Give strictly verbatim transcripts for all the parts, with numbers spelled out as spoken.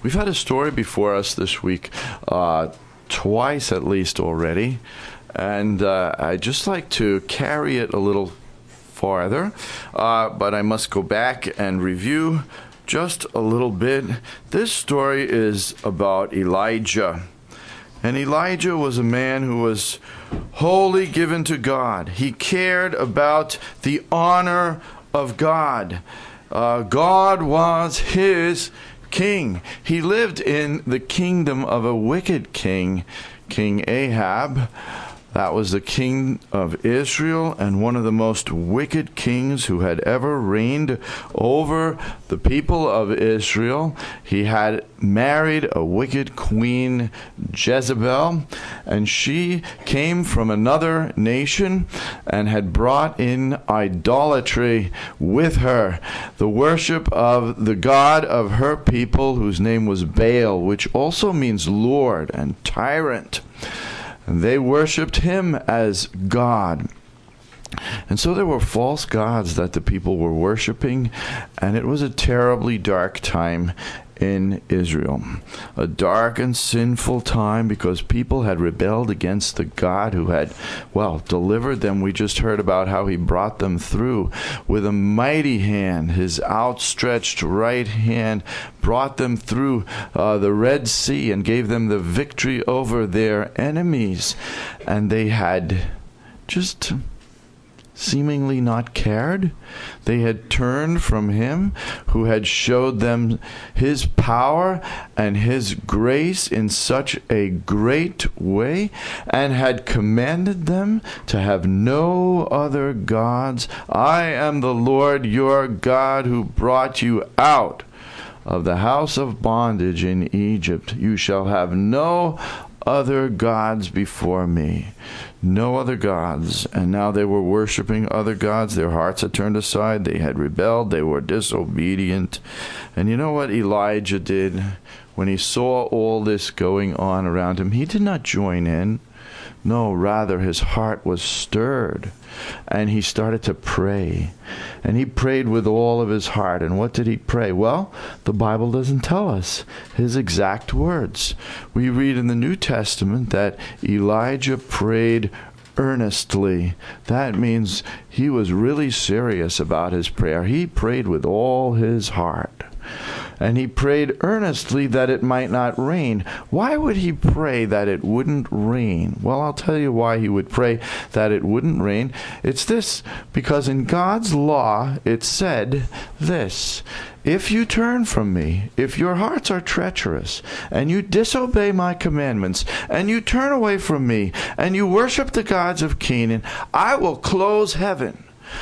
We've had a story before us this week, uh, twice at least already, and uh, I'd just like to carry it a little farther, uh, but I must go back and review just a little bit. This story is about Elijah. And Elijah was a man who was wholly given to God. He cared about the honor of God. Uh, God was his king. He lived in the kingdom of a wicked king, King Ahab. That was the king of Israel and one of the most wicked kings who had ever reigned over the people of Israel. He had married a wicked queen, Jezebel, and she came from another nation and had brought in idolatry with her, the worship of the god of her people, whose name was Baal, which also means Lord and tyrant. And they worshipped him as God. And so there were false gods that the people were worshiping, and it was a terribly dark time in Israel. A dark and sinful time because people had rebelled against the God who had, well, delivered them. We just heard about how he brought them through with a mighty hand. His outstretched right hand brought them through uh, the Red Sea and gave them the victory over their enemies. And they had just seemingly not cared. They had turned from him who had showed them his power and his grace in such a great way, and had commanded them to have no other gods. I am the Lord your God who brought you out of the house of bondage in Egypt. You shall have no other gods before me. No other gods. And now they were worshiping other gods. Their hearts had turned aside. They had rebelled. They were disobedient. And you know what Elijah did when he saw all this going on around him? He did not join in. No, rather his heart was stirred, and he started to pray. And he prayed with all of his heart. And what did he pray? Well, the Bible doesn't tell us his exact words. We read in the New Testament that Elijah prayed earnestly. That means he was really serious about his prayer. He prayed with all his heart. And he prayed earnestly that it might not rain. Why would he pray that it wouldn't rain? Well, I'll tell you why he would pray that it wouldn't rain. It's this, because in God's law it said this: if you turn from me, if your hearts are treacherous, and you disobey my commandments, and you turn away from me, and you worship the gods of Canaan, I will close heaven.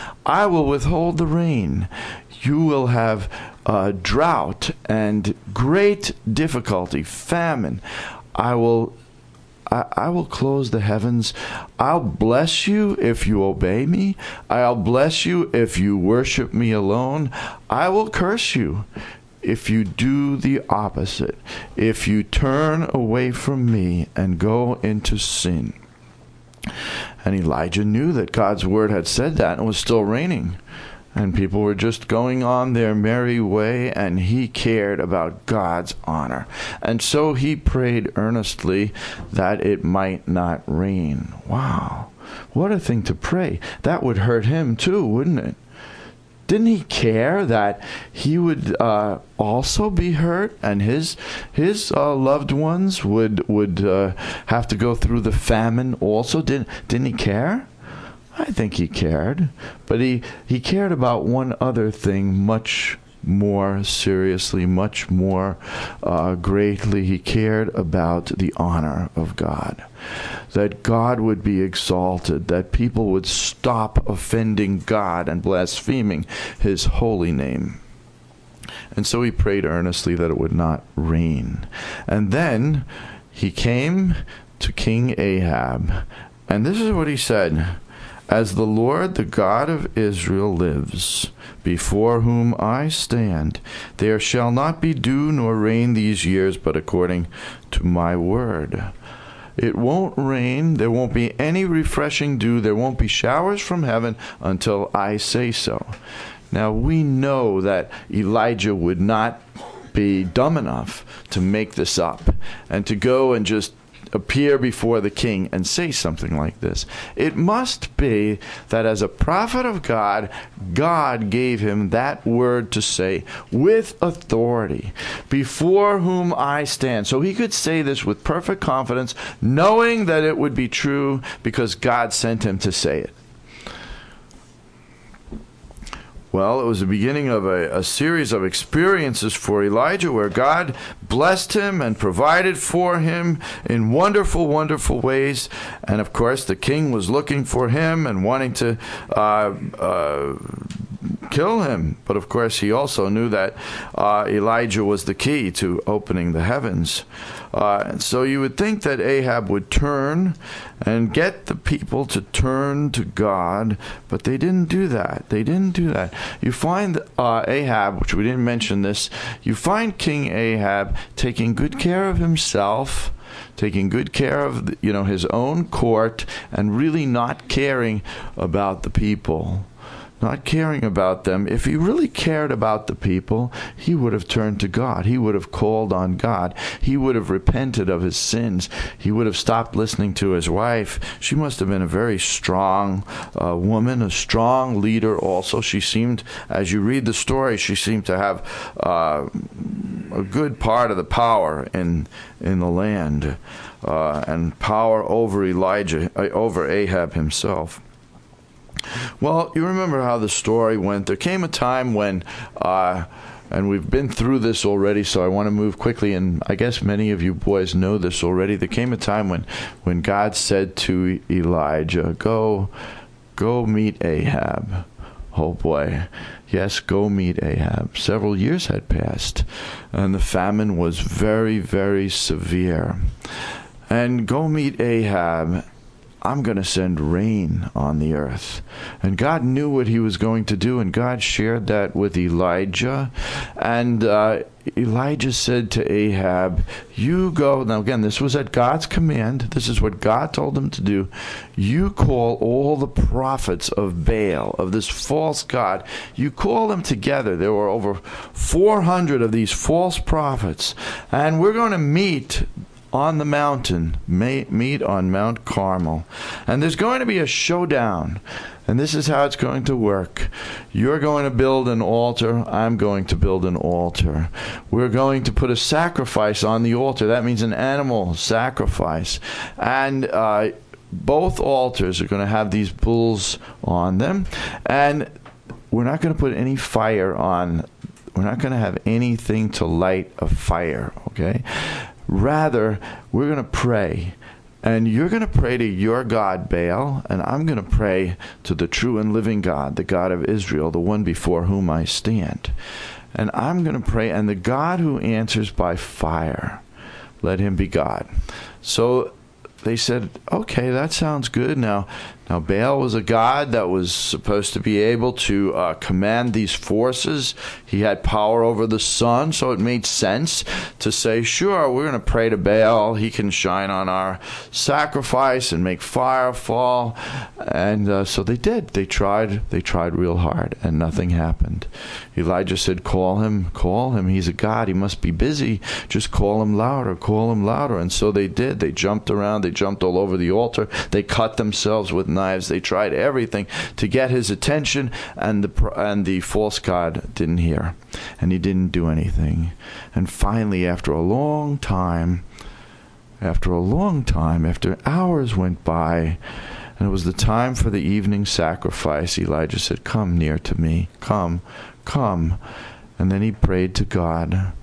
I will withhold the rain. You will have uh, drought and great difficulty, famine. I will, I, I will close the heavens. I'll bless you if you obey me. I'll bless you if you worship me alone. I will curse you if you do the opposite, if you turn away from me and go into sin. And Elijah knew that God's word had said that, and it was still raining. And people were just going on their merry way, and he cared about God's honor. And so he prayed earnestly that it might not rain. Wow. What a thing to pray. That would hurt him too, wouldn't it? Didn't he care that he would uh, also be hurt, and his his uh, loved ones would would uh, have to go through the famine also? Didn't didn't he care? I think he cared, but he, he cared about one other thing much more seriously, much more uh, greatly. He cared about the honor of God, that God would be exalted, that people would stop offending God and blaspheming his holy name. And so he prayed earnestly that it would not rain. And then he came to King Ahab, and this is what he said: as the Lord, the God of Israel, lives, before whom I stand, there shall not be dew nor rain these years, but according to my word. It won't rain. There won't be any refreshing dew. There won't be showers from heaven until I say so. Now, we know that Elijah would not be dumb enough to make this up and to go and just appear before the king and say something like this. It must be that as a prophet of God, God gave him that word to say with authority, before whom I stand. So he could say this with perfect confidence, knowing that it would be true because God sent him to say it. Well, it was the beginning of a, a series of experiences for Elijah where God blessed him and provided for him in wonderful, wonderful ways. And, of course, the king was looking for him and wanting to uh, uh, kill him. But, of course, he also knew that uh, Elijah was the key to opening the heavens. Uh, and so you would think that Ahab would turn and get the people to turn to God, but they didn't do that. They didn't do that. You find uh, Ahab, which we didn't mention this, you find King Ahab taking good care of himself, taking good care of the, you know, his own court, and really not caring about the people. Not caring about them. If he really cared about the people, he would have turned to God. He would have called on God. He would have repented of his sins. He would have stopped listening to his wife. She must have been a very strong uh, woman, a strong leader also. She seemed, as you read the story, she seemed to have uh, a good part of the power in in the land uh, and power over Elijah, uh, over Ahab himself. Well, you remember how the story went. There came a time when, uh, and we've been through this already, so I want to move quickly, and I guess many of you boys know this already. There came a time when, when God said to Elijah, go, go meet Ahab. Oh boy. Yes, go meet Ahab. Several years had passed, and the famine was very, very severe. And go meet Ahab. I'm going to send rain on the earth. And God knew what he was going to do, and God shared that with Elijah. And uh, Elijah said to Ahab, you go. Now, again, this was at God's command. This is what God told him to do. You call all the prophets of Baal, of this false god. You call them together. There were over four hundred of these false prophets. And we're going to meet on the mountain, may meet on Mount Carmel. And there's going to be a showdown. And this is how it's going to work. You're going to build an altar. I'm going to build an altar. We're going to put a sacrifice on the altar. That means an animal sacrifice. And uh, both altars are going to have these bulls on them. And we're not going to put any fire on. We're not going to have anything to light a fire, okay? Rather, we're going to pray. And you're going to pray to your God, Baal, and I'm going to pray to the true and living God, the God of Israel, the one before whom I stand. And I'm going to pray, and the God who answers by fire, let him be God. So they said, okay, that sounds good. Now, now Baal was a god that was supposed to be able to uh, command these forces. He had power over the sun, so it made sense to say, sure, we're going to pray to Baal. He can shine on our sacrifice and make fire fall. And uh, so they did. They tried. They tried real hard, and nothing happened. Elijah said, call him, call him. He's a god. He must be busy. Just call him louder, call him louder. And so they did. They jumped around. They jumped all over the altar. They cut themselves with knives. They tried everything to get his attention, and the and the false god didn't hear, and he didn't do anything. And finally, after a long time, after a long time, after hours went by, and it was the time for the evening sacrifice, Elijah said, come near to me, come, come. And then he prayed to God,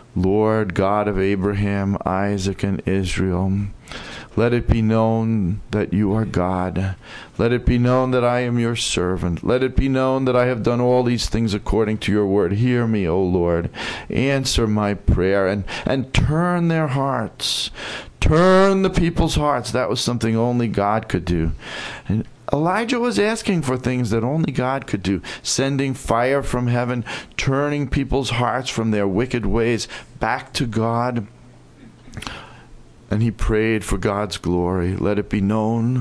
Lord God of Abraham, Isaac, and Israel, let it be known that you are God. Let it be known that I am your servant. Let it be known that I have done all these things according to your word. Hear me, O Lord. Answer my prayer and, and turn their hearts. Turn the people's hearts. That was something only God could do. And Elijah was asking for things that only God could do. Sending fire from heaven, turning people's hearts from their wicked ways back to God. And he prayed for God's glory. Let it be known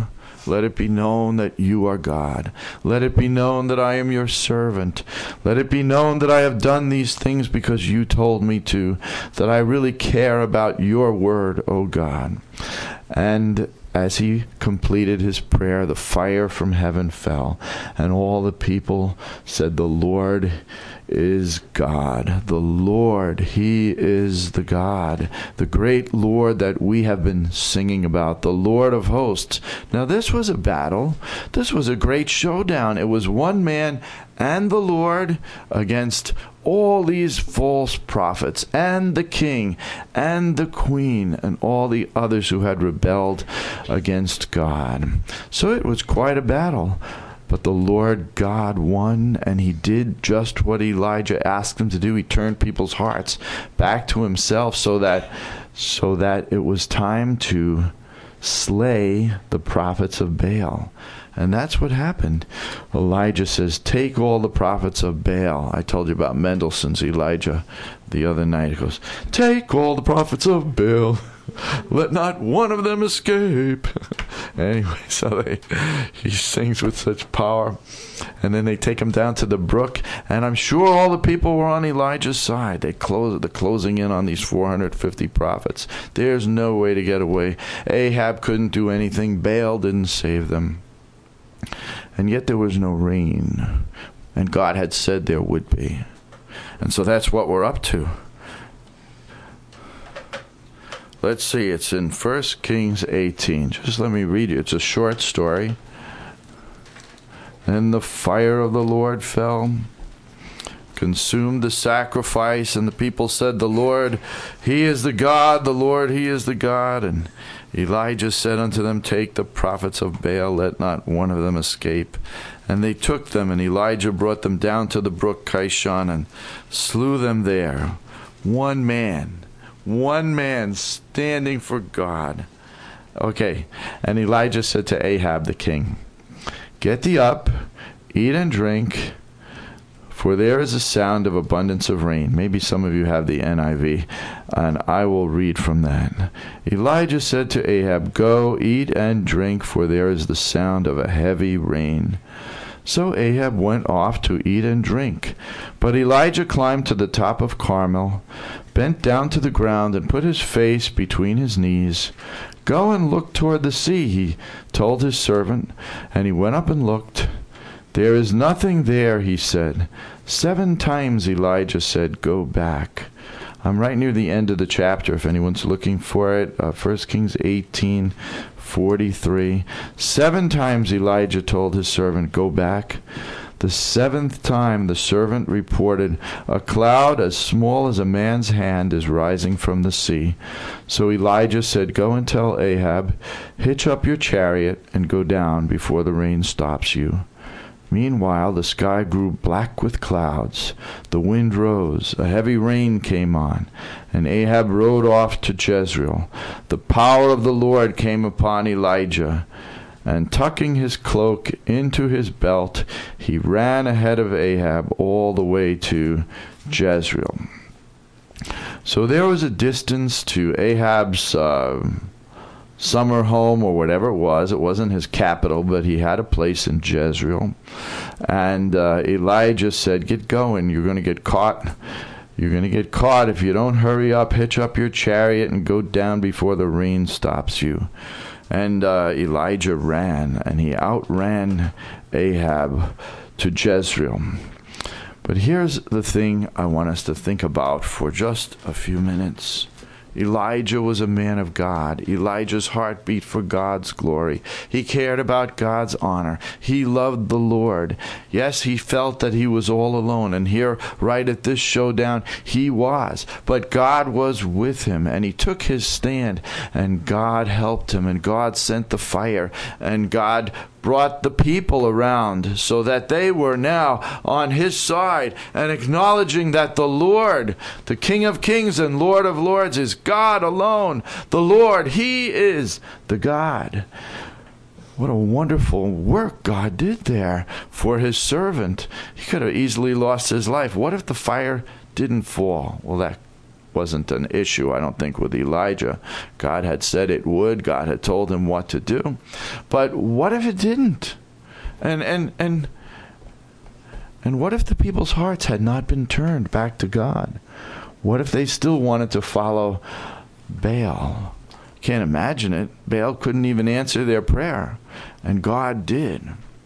Let it be known that you are God. Let it be known that I am your servant. Let it be known that I have done these things because you told me to, that I really care about your word, O God. And as he completed his prayer, the fire from heaven fell, and all the people said, the Lord is God. The Lord, he is the God, the great Lord that we have been singing about, the Lord of hosts. Now this was a battle. This was a great showdown. It was one man and the Lord against all these false prophets and the king and the queen and all the others who had rebelled against God. So it was quite a battle. But the Lord God won, and he did just what Elijah asked him to do. He turned people's hearts back to himself so that so that it was time to slay the prophets of Baal. And that's what happened. Elijah says, take all the prophets of Baal. I told you about Mendelssohn's Elijah the other night. He goes, take all the prophets of Baal. Let not one of them escape. Anyway, so they, he sings with such power. And then they take him down to the brook. And I'm sure all the people were on Elijah's side. They close, they're closing in on these four hundred fifty prophets. There's no way to get away. Ahab couldn't do anything. Baal didn't save them. And yet there was no rain. And God had said there would be. And so that's what we're up to. Let's see, it's in First Kings eighteen. Just let me read you. It's a short story. Then the fire of the Lord fell, consumed the sacrifice, and the people said, the Lord, he is the God, the Lord, he is the God. And Elijah said unto them, take the prophets of Baal, let not one of them escape. And they took them, and Elijah brought them down to the brook Kishon and slew them there. One man. One man standing for God. Okay. And Elijah said to Ahab the king, get thee up, eat and drink, for there is a sound of abundance of rain. Maybe some of you have the N I V, and I will read from that. Elijah said to Ahab, go, eat and drink, for there is the sound of a heavy rain. So Ahab went off to eat and drink. But Elijah climbed to the top of Carmel, bent down to the ground, and put his face between his knees. Go and look toward the sea, he told his servant. And he went up and looked. There is nothing there, he said. Seven times Elijah said, go back. I'm right near the end of the chapter, if anyone's looking for it. Uh, First Kings eighteen forty-three. Seven times Elijah told his servant, go back. The seventh time the servant reported, a cloud as small as a man's hand is rising from the sea. So Elijah said, go and tell Ahab, hitch up your chariot and go down before the rain stops you. Meanwhile, the sky grew black with clouds. The wind rose. A heavy rain came on. And Ahab rode off to Jezreel. The power of the Lord came upon Elijah. And tucking his cloak into his belt, he ran ahead of Ahab all the way to Jezreel. So there was a distance to Ahab's uh, summer home or whatever it was. It wasn't his capital, but he had a place in Jezreel. And uh, Elijah said, get going. You're going to get caught. You're going to get caught if you don't hurry up, hitch up your chariot, and go down before the rain stops you. And uh, Elijah ran, and he outran Ahab to Jezreel. But here's the thing I want us to think about for just a few minutes. Elijah was a man of God. Elijah's heart beat for God's glory. He cared about God's honor. He loved the Lord. Yes, he felt that he was all alone. And here, right at this showdown, he was. But God was with him. And he took his stand. And God helped him. And God sent the fire. And God brought the people around so that they were now on his side and acknowledging that the Lord, the King of Kings and Lord of Lords, is God alone. The Lord, he is the God. What a wonderful work God did there for his servant. He could have easily lost his life. What if the fire didn't fall? Well, that wasn't an issue, I don't think, with Elijah. God had said it would. God had told him what to do. But what if it didn't? And and and and what if the people's hearts had not been turned back to God? What if they still wanted to follow Baal? Can't imagine it. Baal couldn't even answer their prayer, and God did.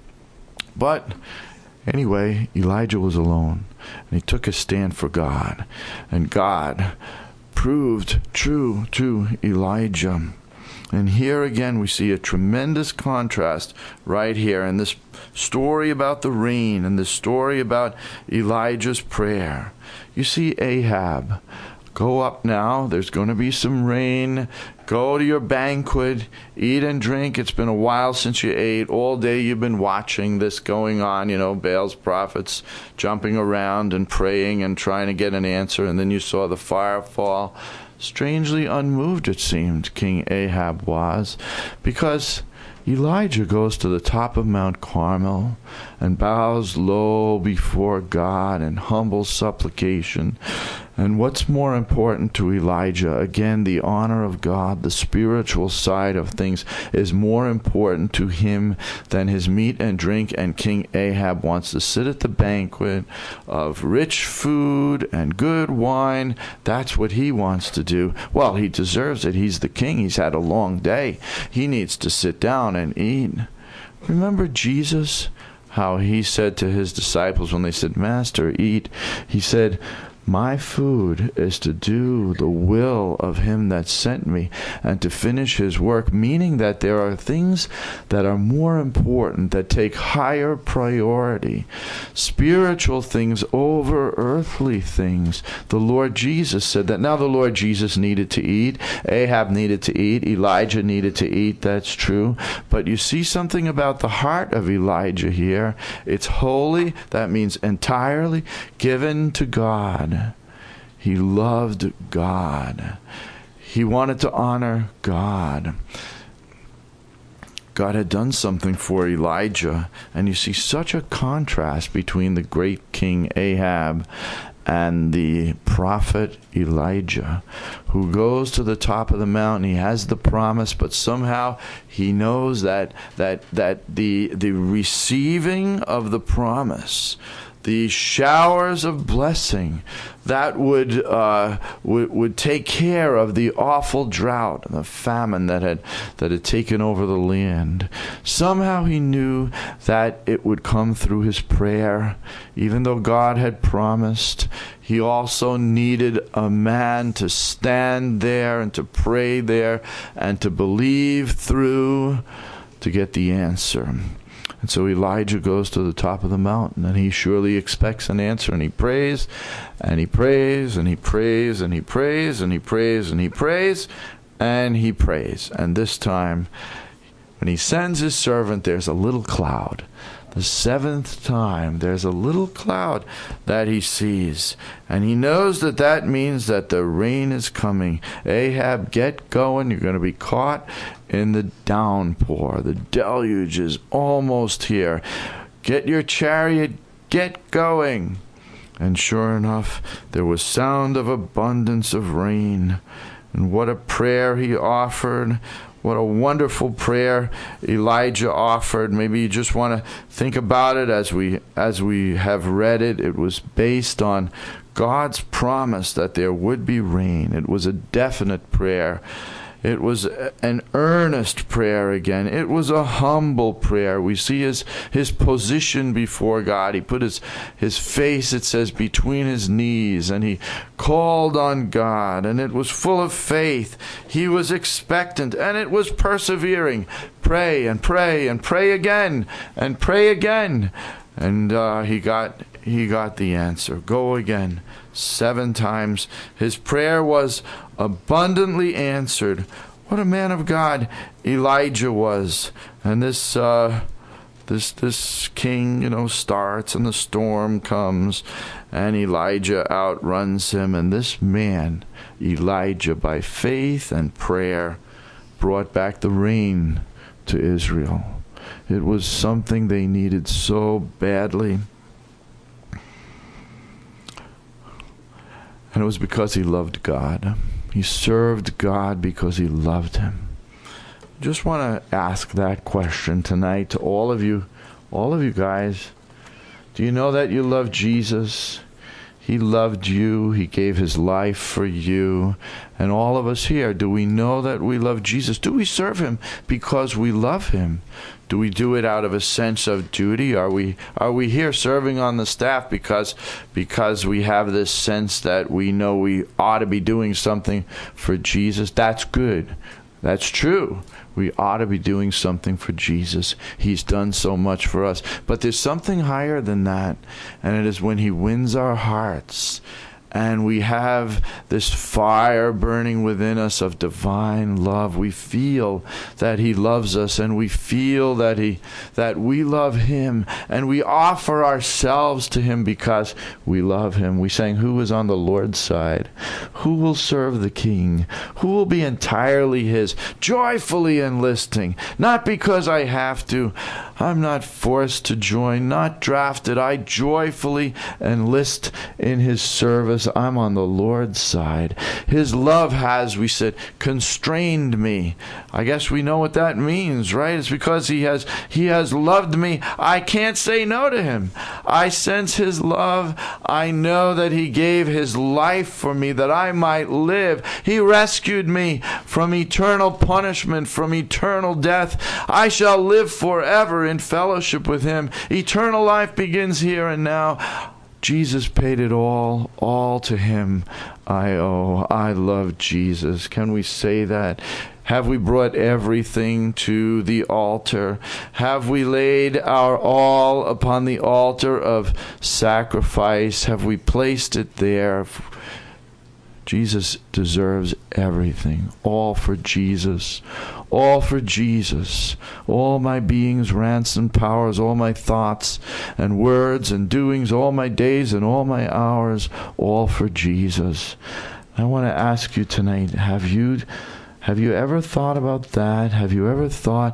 But anyway, Elijah was alone, and he took a stand for God, and God proved true to Elijah. And here again we see a tremendous contrast right here in this story about the rain and this story about Elijah's prayer. You see Ahab, go up now, there's going to be some rain, go to your banquet, eat and drink. It's been a while since you ate. All day you've been watching this going on, you know, Baal's prophets jumping around and praying and trying to get an answer, and then you saw the fire fall. Strangely unmoved, it seemed, King Ahab was, because Elijah goes to the top of Mount Carmel and bows low before God in humble supplication. And what's more important to Elijah? Again, the honor of God, the spiritual side of things, is more important to him than his meat and drink. And King Ahab wants to sit at the banquet of rich food and good wine. That's what he wants to do. Well, he deserves it. He's the king. He's had a long day. He needs to sit down and eat. Remember Jesus? How he said to his disciples when they said, "Master, eat." He said, "My food is to do the will of him that sent me and to finish his work," meaning that there are things that are more important, that take higher priority. Spiritual things over earthly things. The Lord Jesus said that. Now the Lord Jesus needed to eat. Ahab needed to eat. Elijah needed to eat. That's true. But you see something about the heart of Elijah here. It's holy. That means entirely given to God. He loved God. He wanted to honor God. God had done something for Elijah, and you see such a contrast between the great King Ahab and the prophet Elijah, who goes to the top of the mountain. He has the promise, but somehow he knows that that that the the receiving of the promise, the showers of blessing that would, uh, would would take care of the awful drought and the famine that had that had taken over the land. Somehow he knew that it would come through his prayer. Even though God had promised, he also needed a man to stand there and to pray there and to believe through to get the answer. And so Elijah goes to the top of the mountain, and he surely expects an answer, and he prays, and he prays, and he prays, and he prays, and he prays, and he prays, and he prays. And this time, when he sends his servant, there's a little cloud. The seventh time, there's a little cloud that he sees. And he knows that that means that the rain is coming. Ahab, get going. You're going to be caught in the downpour. The deluge is almost here. Get your chariot, get going. And sure enough, there was sound of abundance of rain. And what a prayer he offered. What a wonderful prayer Elijah offered. Maybe you just want to think about it as we as we have read it. It was based on God's promise that there would be rain. It was a definite prayer. It was an earnest prayer again. It was a humble prayer. We see his his position before God. He put his, his face, it says, between his knees, and he called on God, and it was full of faith. He was expectant, and it was persevering. Pray and pray and pray again and pray again. And uh, he got he got the answer. Go again. Seven times. His prayer was abundantly answered. What a man of God Elijah was. And this uh, this this king, you know, starts, and the storm comes, and Elijah outruns him. And this man, Elijah, by faith and prayer, brought back the rain to Israel. It was something they needed so badly. And it was because he loved God. He served God because he loved him. Just want to ask that question tonight to all of you, all of you guys. Do you know that you love Jesus? He loved you. He gave his life for you. And all of us here, do we know that we love Jesus? Do we serve him because we love him? Do we do it out of a sense of duty? Are we are we here serving on the staff because because we have this sense that we know we ought to be doing something for Jesus? That's good. That's true. We ought to be doing something for Jesus. He's done so much for us. But there's something higher than that, and it is when he wins our hearts and we have this fire burning within us of divine love. We feel that he loves us, and we feel that he that we love him, and we offer ourselves to him because we love him. We sang, "Who is on the Lord's side? Who will serve the King? Who will be entirely his?" Joyfully enlisting, not because I have to. I'm not forced to join, not drafted. I joyfully enlist in his service. I'm on the Lord's side. His love has, we said, constrained me. I guess we know what that means, right? It's because he has he has loved me. I can't say no to him. I sense his love. I know that he gave his life for me that I might live. He rescued me from eternal punishment, from eternal death. I shall live forever in fellowship with him. Eternal life begins here and now. Jesus paid it all, all to him I owe. I love Jesus. Can we say that? Have we brought everything to the altar? Have we laid our all upon the altar of sacrifice? Have we placed it there? Jesus deserves everything. All for Jesus. All for Jesus. All my beings, ransomed powers, all my thoughts and words and doings, all my days and all my hours, all for Jesus. I want to ask you tonight, have you have you ever thought about that? Have you ever thought,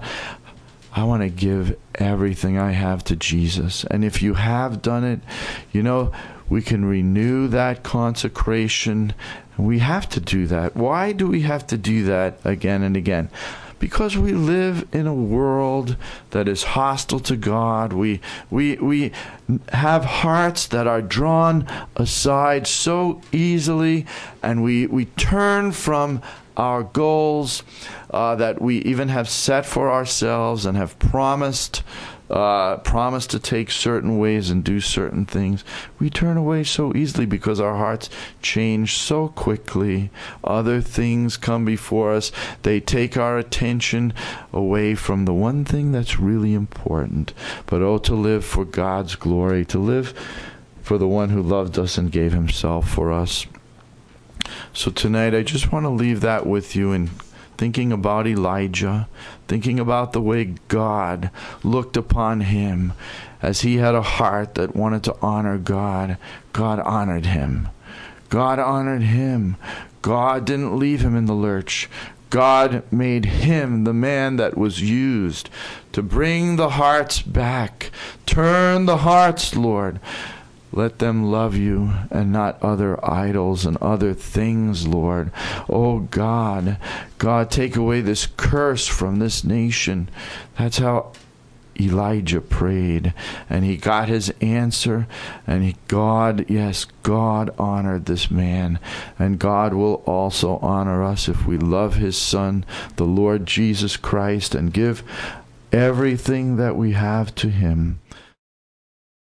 I want to give everything I have to Jesus? And if you have done it, you know, we can renew that consecration. We have to do that. Why do we have to do that again and again? Because we live in a world that is hostile to God. We we we have hearts that are drawn aside so easily, and we we turn from our goals uh, that we even have set for ourselves and have promised uh, promised to take certain ways and do certain things. We turn away so easily because our hearts change so quickly. Other things come before us. They take our attention away from the one thing that's really important. But oh, to live for God's glory, to live for the one who loved us and gave himself for us. So tonight, I just want to leave that with you in thinking about Elijah, thinking about the way God looked upon him as he had a heart that wanted to honor God. God honored him. God honored him. God didn't leave him in the lurch. God made him the man that was used to bring the hearts back. Turn the hearts, Lord. Let them love you and not other idols and other things, Lord. Oh, God. God, take away this curse from this nation. That's how Elijah prayed. And he got his answer. And he, God, yes, God honored this man. And God will also honor us if we love his Son, the Lord Jesus Christ, and give everything that we have to him.